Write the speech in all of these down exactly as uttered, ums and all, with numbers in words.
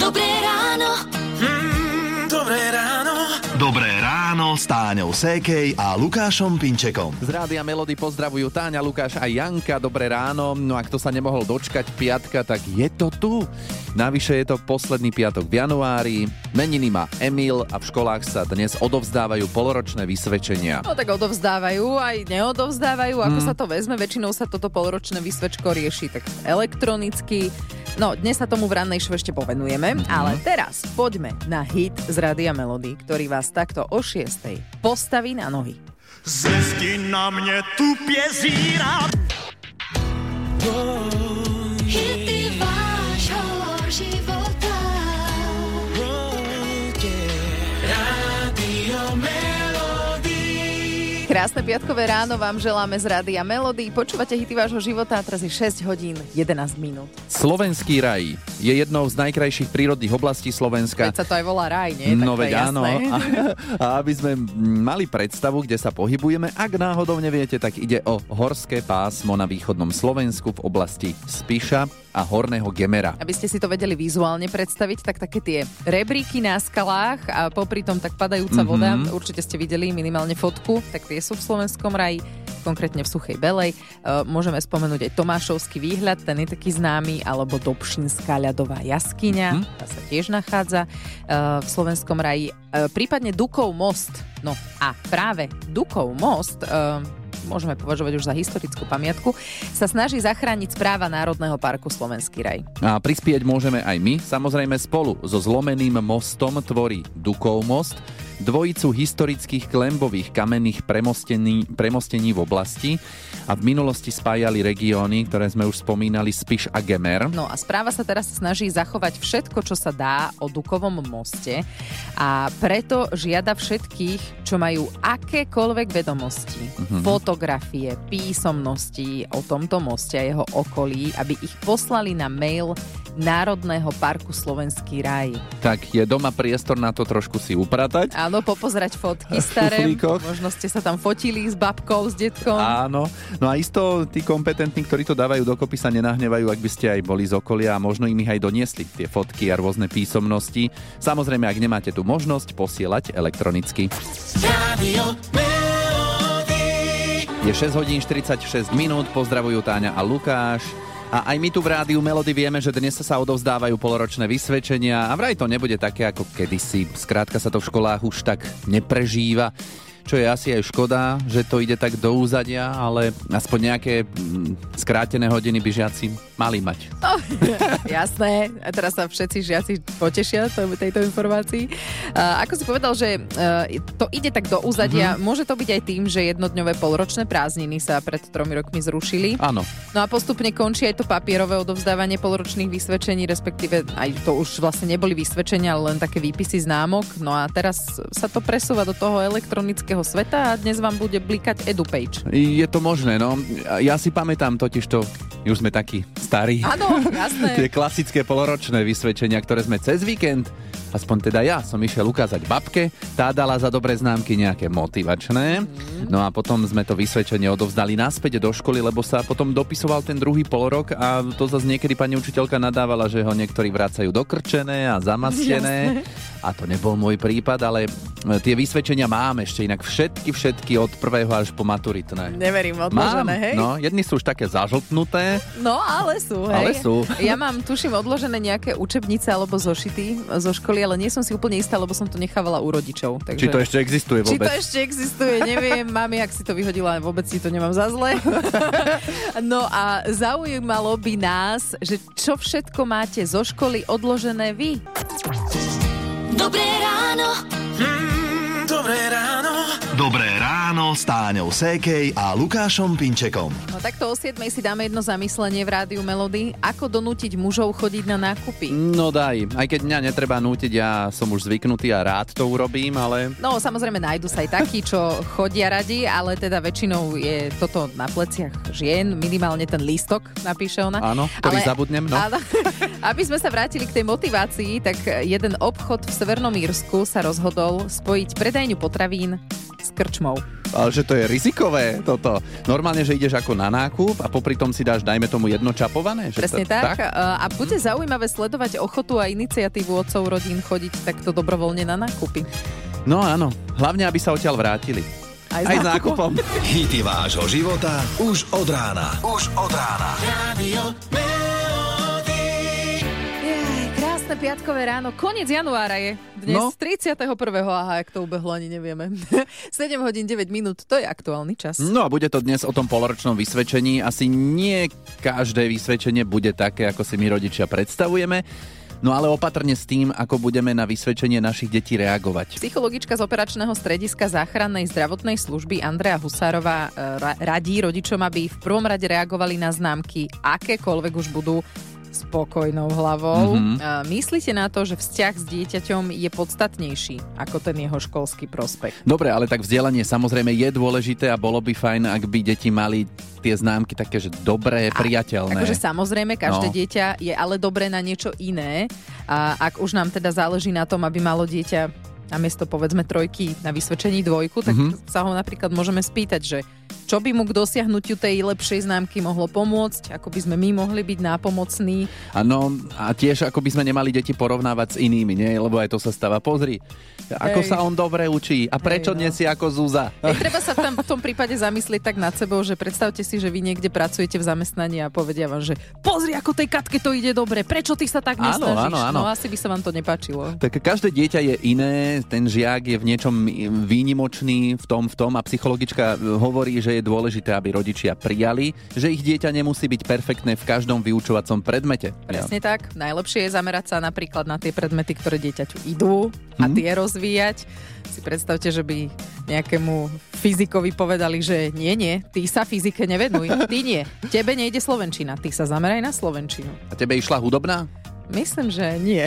Dobré ráno. Mm, dobré ráno. Dobré ráno s Táňou Sékej a Lukášom Pinčekom. Z Rádia Melody pozdravujú Táňa, Lukáš a Janka. Dobré ráno. No a kto sa nemohol dočkať piatka, tak je to tu. Navyše je to posledný piatok v januári. Meniny má Emil a v školách sa dnes odovzdávajú poloročné vysvedčenia. No tak odovzdávajú, aj neodovzdávajú. Ako Hmm. sa to vezme, väčšinou sa toto poloročné vysvedčko rieši tak elektronicky. No, dnes sa tomu v rannej show ešte povenujeme, Mhm. ale teraz poďme na hit z Rádia Melody, ktorý vás takto o šiestej postaví na nohy. Zezdi na mne tupě zíra. Hity vášho života. Radio Melody. Krásne piatkové ráno vám želáme z Rádia Melody. Počúvate hity vášho života a teraz je šesť hodín jedenásť minút. Slovenský raj je jednou z najkrajších prírodných oblastí Slovenska. Veď sa to aj volá raj, nie? No Tak to je veď áno. jasné. A, a aby sme mali predstavu, kde sa pohybujeme, ak náhodou neviete, tak ide o horské pásmo na východnom Slovensku v oblasti Spiša a Horného Gemera. Aby ste si to vedeli vizuálne predstaviť, tak také tie rebríky na skalách a popri tom tak padajúca Mhm. voda, určite ste videli minimálne fotku, tak tie sú v Slovenskom raji, konkrétne v Suchej Belej. E, môžeme spomenúť aj Tomášovský výhľad, ten je taký známy, alebo Dobšinská ľadová jaskyňa, Mhm. tá sa tiež nachádza e, v Slovenskom raji. E, prípadne Dukov most. No a práve Dukov most, e, môžeme považovať už za historickú pamiatku, sa snaží zachrániť správa Národného parku Slovenský raj. A prispieť môžeme aj my, samozrejme spolu so zlomeným mostom tvorí Dukov most, dvojicu historických klembových kamenných premostení, premostení v oblasti a v minulosti spájali regióny, ktoré sme už spomínali, Spiš a Gemer. No a správa sa teraz snaží zachovať všetko, čo sa dá o Dukovom moste a preto žiada všetkých, čo majú akékoľvek vedomosti, Mhm. fotografie, písomnosti o tomto moste a jeho okolí, aby ich poslali na mail Národného parku Slovenský raj. Tak je doma priestor na to trošku si upratať. Áno, popozerať fotky staré, Kuflíkoch. možno ste sa tam fotili s babkou, s detkom. Áno, no a isto tí kompetentní, ktorí to dávajú dokopy, sa nenahnevajú, ak by ste aj boli z okolia a možno im ich aj doniesli tie fotky a rôzne písomnosti. Samozrejme, ak nemáte tu možnosť, posielať elektronicky. Radio Melody. Je šesť hodín štyridsaťšesť minút, pozdravujú Táňa a Lukáš. A aj my tu v Rádiu Melody vieme, že dnes sa odovzdávajú poloročné vysvedčenia a vraj to nebude také ako kedysi. Skrátka sa to v školách už tak neprežíva, čo je asi aj škoda, že to ide tak do úzadia, ale aspoň nejaké mm, skrátené hodiny by žiaci mali mať. Oh, jasné, a teraz sa všetci žiaci potešia to, tejto informácii. Uh, ako si povedal, že uh, to ide tak do úzadia, mm-hmm. môže to byť aj tým, že jednodňové polročné prázdniny sa pred tromi rokmi zrušili. Áno. No a postupne končí aj to papierové odovzdávanie poloročných vysvedčení, respektíve aj to už vlastne neboli vysvedčenia, ale len také výpisy známok. No a teraz sa to presúva do toho elektronického sveta a dnes vám bude blikať EduPage. Je to možné, no. Ja si pamätám totiž to, už sme takí starí. Áno, jasné. Tie klasické poloročné vysvedčenia, ktoré sme cez víkend, aspoň teda ja, som išiel ukázať babke, tá dala za dobré známky nejaké motivačné, no a potom sme to vysvedčenie odovzdali naspäť do školy, lebo sa potom dopisoval ten druhý polorok a to zase niekedy pani učiteľka nadávala, že ho niektorí vracajú dokrčené a zamastené. A to nebol môj prípad, ale tie vysvedčenia mám ešte inak všetky, všetky od prvého až po maturitné. Neverím, Mám, odložené, hej? no, jedny sú už také zažltnuté. No, ale sú, hej. Ale sú. Ja mám, tuším, odložené nejaké učebnice alebo zošity zo školy, ale nie som si úplne istá, lebo som to nechávala u rodičov. Takže... Či to ešte existuje Či vôbec? to ešte existuje, neviem. Mami, ak si to vyhodila, vôbec si to nemám za zle. No a zaujímalo by nás, že čo všetko máte zo školy odložené vy? Dobré ráno. Mm, dobré ráno. Dobré ráno s Táňou Sékej a Lukášom Pinčekom. No takto o siedmej si dáme jedno zamyslenie v Rádiu Melody. Ako donútiť mužov chodiť na nákupy? No daj, aj keď mňa netreba nútiť, ja som už zvyknutý a rád to urobím, ale... No samozrejme nájdu sa aj takí, čo chodia radi, ale teda väčšinou je toto na pleciach žien, minimálne ten lístok, napíše ona. Áno, ktorý Ale- zabudnem, no. Áno. Aby sme sa vrátili k tej motivácii, tak jeden obchod v Severnom Írsku sa rozhodol spojiť predajňu potravín s krčmou. Ale že to je rizikové toto. Normálne, že ideš ako na nákup a popri tom si dáš, dajme tomu, jedno čapované. Že Presne to, tak. tak. A bude zaujímavé sledovať ochotu a iniciatívu otcov rodín chodiť takto dobrovoľne na nákupy. No áno, hlavne, aby sa odtiaľ vrátili. Aj s, Aj s nákupom. nákupom. Hity vášho života už od rána. Už od rána. Krásne piatkové ráno, koniec januára je. Dnes No. tridsiateho prvého Aha, jak to ubehlo, ani nevieme. sedem hodín deväť minút, to je aktuálny čas. No a bude to dnes o tom poloročnom vysvedčení. Asi nie každé vysvedčenie bude také, ako si my rodičia predstavujeme. No ale opatrne s tým, ako budeme na vysvedčenie našich detí reagovať. Psychologička z operačného strediska záchrannej zdravotnej služby Andrea Husárová ra- radí rodičom, aby v prvom rade reagovali na známky, akékoľvek už budú, spokojnou hlavou. Mm-hmm. Myslíte na to, že vzťah s dieťaťom je podstatnejší ako ten jeho školský prospekt? Dobre, ale tak vzdelanie samozrejme je dôležité a bolo by fajn, ak by deti mali tie známky také, že dobré, priateľné. Akože samozrejme, každé No. dieťa je ale dobré na niečo iné. A ak už nám teda záleží na tom, aby malo dieťa namiesto povedzme trojky na vysvedčení dvojku, tak mm-hmm. sa ho napríklad môžeme spýtať, že čo by mu k dosiahnutiu tej lepšej známky mohlo pomôcť, ako by sme my mohli byť nápomocní. Áno, a tiež ako by sme nemali deti porovnávať s inými, nie? Lebo aj to sa stáva. Pozri, ako Hej. sa on dobre učí a prečo Hej, no. nie si ako Zúza? Hej, treba sa tam v tom prípade zamyslieť tak nad sebou, že predstavte si, že vy niekde pracujete v zamestnaní a povedia vám, že pozri, ako tej Katke to ide dobre, prečo ty sa tak Áno, nesnažíš? áno, áno. No asi by sa vám to nepáčilo. Tak každé dieťa je iné, ten žiak je v niečom výnimočný v tom, v tom a psychologička hovorí, že je dôležité, aby rodičia prijali, že ich dieťa nemusí byť perfektné v každom vyučovacom predmete. Presne tak. Najlepšie je zamerať sa napríklad na tie predmety, ktoré dieťaťu idú a Mhm. tie rozvíjať. Si predstavte, že by nejakému fyzikovi povedali, že nie, nie, ty sa fyzike nevenuj, ty nie. Tebe nejde slovenčina, ty sa zameraj na slovenčinu. A tebe išla hudobná? Myslím, že nie.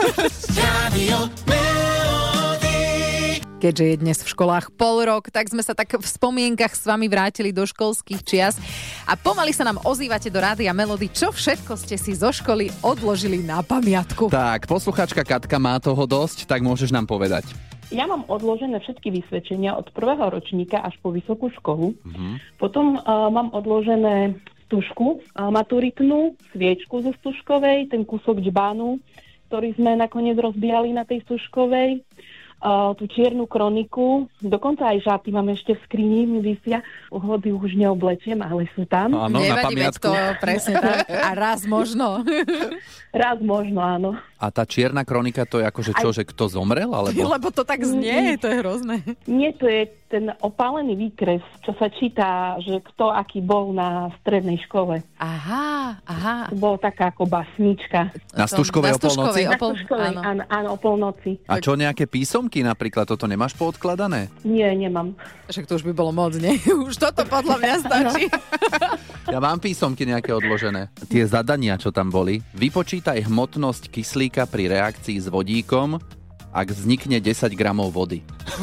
Keďže je dnes v školách pol rok, tak sme sa tak v spomienkach s vami vrátili do školských čias a pomaly sa nám ozývate do Rádia Melody, čo všetko ste si zo školy odložili na pamiatku. Tak, poslucháčka Katka má toho dosť, tak môžeš nám povedať. Ja mám odložené všetky vysvedčenia od prvého ročníka až po vysokú školu. Mm-hmm. Potom uh, mám odložené stužku uh, maturitnú, sviečku zo stužkovej, ten kúsok džbánu, ktorý sme nakoniec rozbíjali na tej stužkovej. Uh, tú čiernu kroniku, dokonca aj žaty mám ešte v skrini, mi vysia, hody už neoblečiem, ale sú tam. Áno, na Nevadí, veď pamiatku. to presne tak. A raz možno. Raz možno, áno. A tá čierna kronika to je akože čo, že kto zomrel? Alebo... Lebo to tak znie, to je hrozné. Nie, to je ten opálený výkres, čo sa číta, že kto aký bol na strednej škole. Aha, aha. To bolo taká ako basnička. Na Stužkovej o polnoci? Na Na pol- Stužkovej, áno. áno, áno, o polnoci. A čo, nejaké písomky napríklad? Toto nemáš poodkladané? Nie, nemám. Však to už by bolo moc, nie? Už toto podľa mňa stačí. Ja mám písomky nejaké odložené. Tie zadania, čo tam boli. Vypočítaj hmotnosť kyslíka pri reakcii s vodíkom, ak vznikne desať gramov vody.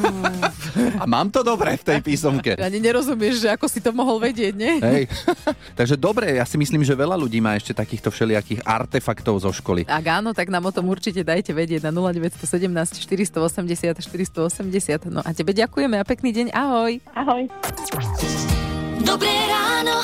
A mám to dobre v tej písomke. Ani nerozumieš, že ako si to mohol vedieť, nie? Hej. Takže dobre, ja si myslím, že veľa ľudí má ešte takýchto všelijakých artefaktov zo školy. Ak áno, tak nám o tom určite dajte vedieť na nula deväť jedna sedem štyri osem osem štyri osem osem. No a tebe ďakujeme a pekný deň, ahoj. Ahoj. Dobré ráno.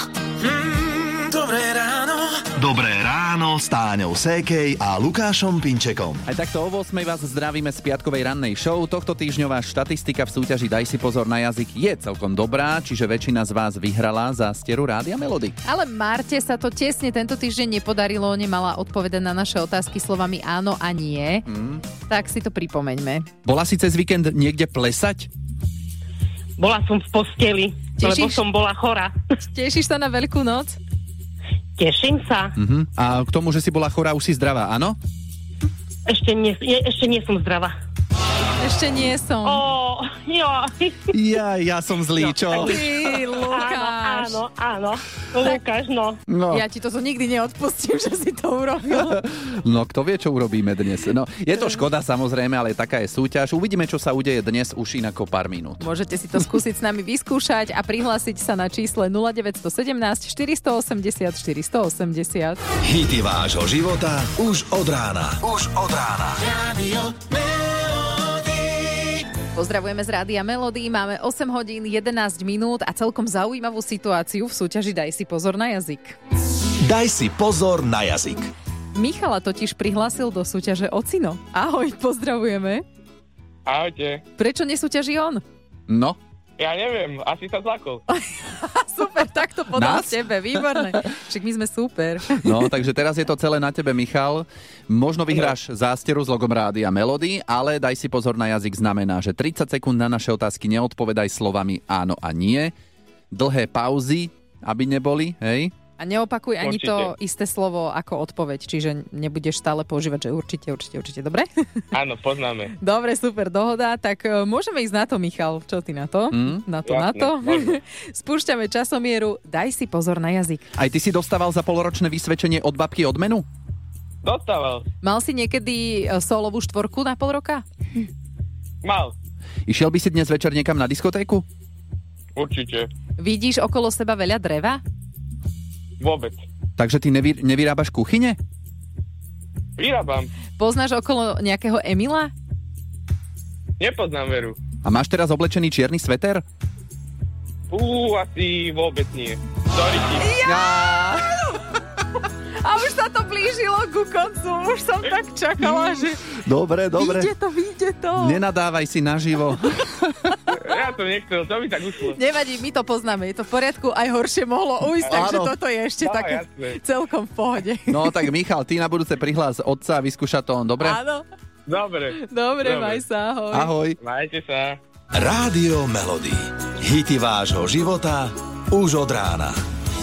Dobré ráno. Dobré ráno s Táňou Sékej a Lukášom Pinčekom. Aj takto o ôsmej vás zdravíme z piatkovej rannej show. Tohto týždňová štatistika v súťaži Daj si pozor na jazyk je celkom dobrá, čiže väčšina z vás vyhrala za steru Rádia Melody. Ale Marte sa to tesne tento týždeň nepodarilo, nemala odpovedať na naše otázky slovami áno a nie. Mm. Tak si to pripomeňme. Bola si cez víkend niekde plesať? Bola som v posteli, Tešíš? lebo som bola chorá. Tešíš sa na Veľkú noc? Teším sa. Uh-huh. A k tomu, že si bola chorá, už si zdravá, áno? Ešte nie, je- ešte nie som zdravá. Ešte nie som. Ó, jo. Ja, ja som zlý, čo? Ty, Lukáš. Áno, áno, áno. Lukáš, no. No. Ja ti to nikdy neodpustím, že si to urobil. No, kto vie, čo urobíme dnes. No, je to škoda, samozrejme, ale taká je súťaž. Uvidíme, čo sa udeje dnes už inak o pár minút. Môžete si to skúsiť s nami vyskúšať a prihlásiť sa na čísle nula deväť jedna sedem štyri osem osem štyri osem osem. Hity vášho života už od rána. Už od rána. Pozdravujeme z Rádia Melody, máme osem hodín jedenásť minút a celkom zaujímavú situáciu v súťaži Daj si pozor na jazyk. Daj si pozor na jazyk. Michala totiž prihlásil do súťaže Ocino. Ahoj, pozdravujeme. Ahojte. Prečo nesúťaží on? No. Ja neviem, asi sa zlakol. Super, tak to podal Nás? tebe, výborné. Však my sme super. No, takže teraz je to celé na tebe, Michal. Možno vyhráš zásteru s logom Rádia Melody, ale daj si pozor na jazyk znamená, že tridsať sekúnd na naše otázky neodpovedaj slovami áno a nie. Dlhé pauzy, aby neboli, hej? A neopakuj ani Určite. to isté slovo ako odpoveď, čiže nebudeš stále používať, že určite, určite, určite. Dobre? Áno, poznáme. Dobre, super, dohoda. Tak uh, môžeme ísť na to, Michal. Čo ty na to? Mm? Na to, Jasné, na to. môžeme. Spúšťame časomieru. Daj si pozor na jazyk. Aj ty si dostával za poloročné vysvedčenie od babky odmenu? Dostával. Mal si niekedy uh, solovú štvorku na pol roka? Mal. Išiel by si dnes večer niekam na diskotéku? Určite. Vidíš okolo seba veľa dreva? Vôbec. Takže ty nevy, nevyrábaš kuchyne? Vyrábam. Poznáš okolo nejakého Emila? Nepoznám Veru. A máš teraz oblečený čierny sveter? Ú, asi vôbec nie. Sorry ti. A už sa to blížilo ku koncu. Už som tak čakala, že Dobre, dobre. vyjde to, vyjde to. Nenadávaj si naživo. Ja to nechcel, to by tak ušlo. Nevadí, my to poznáme. Je to v poriadku, aj horšie mohlo ujsť, takže Áno. toto je ešte Á, také jasné. celkom v pohode. No tak Michal, ty na budúce prihlás otca a vyskúša to on, dobre? Áno, Dobre. dobre, Dobre. maj sa, ahoj. Ahoj. Majte sa. Rádio Melody. Hity vášho života už od rána.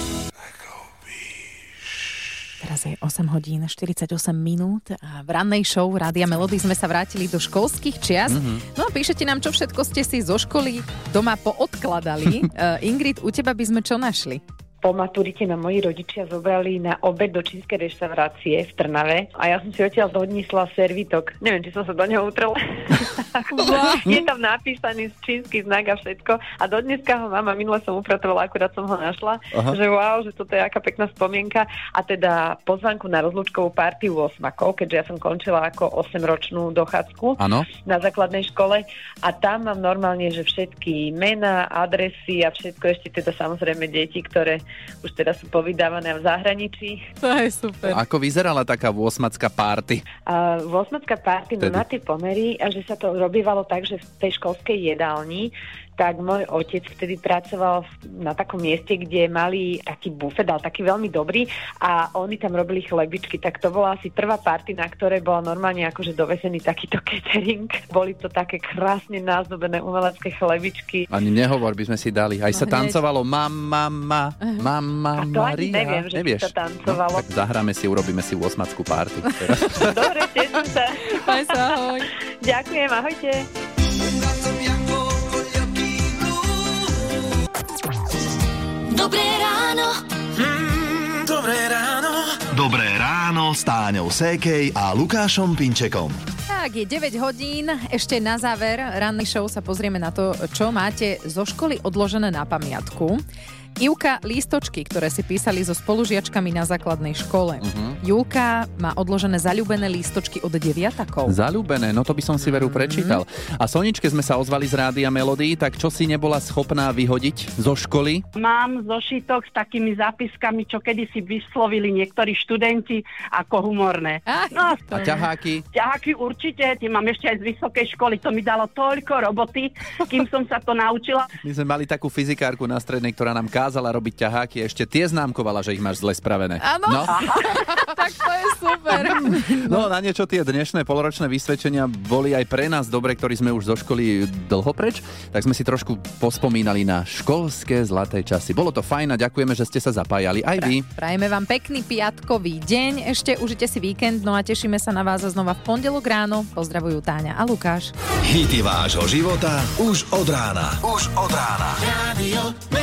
Teraz je osem hodín štyridsaťosem minút a v rannej show Rádia Melody sme sa vrátili do školských čias. Mm-hmm. No a píšete nám, čo všetko ste si zo školy doma poodkladali. uh, Ingrid, u teba by sme čo našli? Po maturite ma moji rodičia zobrali na obed do čínskej reštaurácie v Trnave a ja som si odtiaľ doniesla servitok. Neviem, či som sa do neho utrela. Je tam napísaný čínsky znak a všetko. A do dneska ho mám a minule som upratovala, akurát som ho našla. Aha. Že wow, že toto je aká pekná spomienka. A teda pozvánku na rozlúčkovú partiu osmakov, keďže ja som končila ako osemročnú dochádzku Áno. na základnej škole. A tam mám normálne, že všetky mená, adresy a všetko, ešte teda samozrejme deti, ktoré už teraz sú povydávané v zahraničí. To je super. Ako vyzerala taká osmacká party? A osmacká party, no Tedy. na tie pomery, a že sa to robívalo tak, že v tej školskej jedálni, tak môj otec vtedy pracoval na takom mieste, kde mali taký bufet, ale taký veľmi dobrý a oni tam robili chlebičky, tak to bola asi prvá party, na ktorej bola normálne akože dovesený takýto catering. Boli to také krásne názdobené umelecké chlebičky. Ani nehovor, by sme si dali. Aj sa No hneď. tancovalo Mama, mama, mama, A to ani Maria. neviem, že by Nevieš? sa tancovalo. No, tak zahráme si, urobíme si osmackú party. Dobre, teším sa. Maj sa, ahoj. Ďakujem, ahojte. Dobré ráno. Mm, dobré ráno. Dobré ráno s Táňou Sékej a Lukášom Pinčekom. Tak, je deväť hodín. Ešte na záver rannej show sa pozrieme na to, čo máte zo školy odložené na pamiatku. Ivka, lístočky, ktoré si písali so spolužiačkami na základnej škole. Uh-huh. Julka má odložené zaľúbené lístočky od deviatakov. Zaľúbené, no to by som si Veru prečítal. A Soničke sme sa ozvali z Rádia Melody, tak čo si nebola schopná vyhodiť zo školy? Mám zošitok s takými zápiskami, čo kedysi vyslovili niektorí študenti ako humorné. Ach, No, A ťaháky? ťaháky určite, tie mám ešte aj z vysokej školy, to mi dalo toľko roboty, kým som sa to naučila. My sme mali takú fyzikárku na strednej, ktorá nám kázala robiť ťaháky, ešte tie známkovala, že ich máš zle spravené. Áno, No, tak to je super. no na niečo tie dnešné poloročné vysvedčenia boli aj pre nás dobre, ktorí sme už zo školy dlho preč, tak sme si trošku pospomínali na školské zlaté časy. Bolo to fajn a ďakujeme, že ste sa zapájali aj vy. Prajeme vám pekný piatkový deň, ešte užite si víkend, no a tešíme sa na vás znova v pondelok ráno. Pozdravujú Táňa a Lukáš. Hity vášho života už od rána. Už od rána. Radio